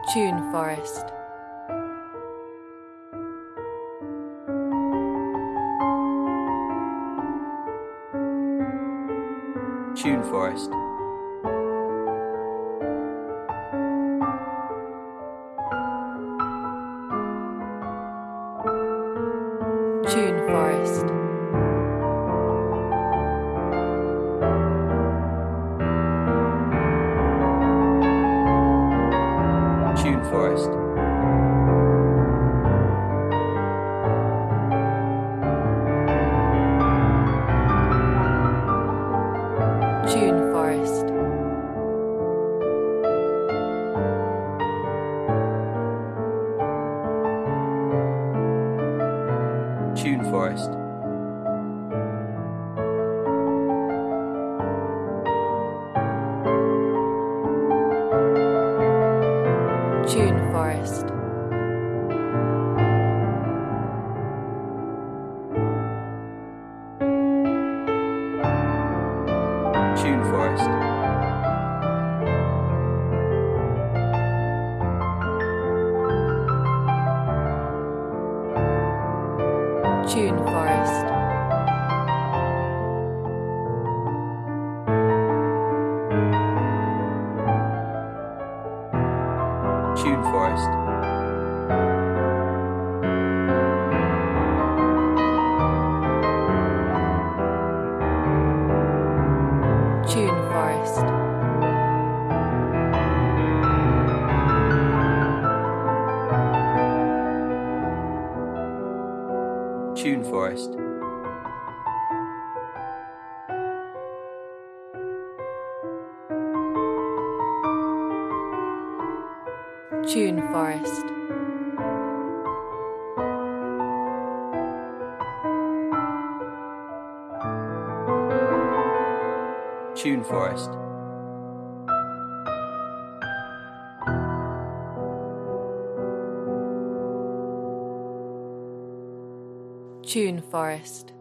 Tune Forest. Tune Forest. Tune Forest. Tune Forest. Tune Forest. Tune Forest. Tune Forest. Tune Forest. Tune Forest. Tune Forest. Tune Forest. Tune Forest. Tune Forest. Tune Forest. Tune Forest.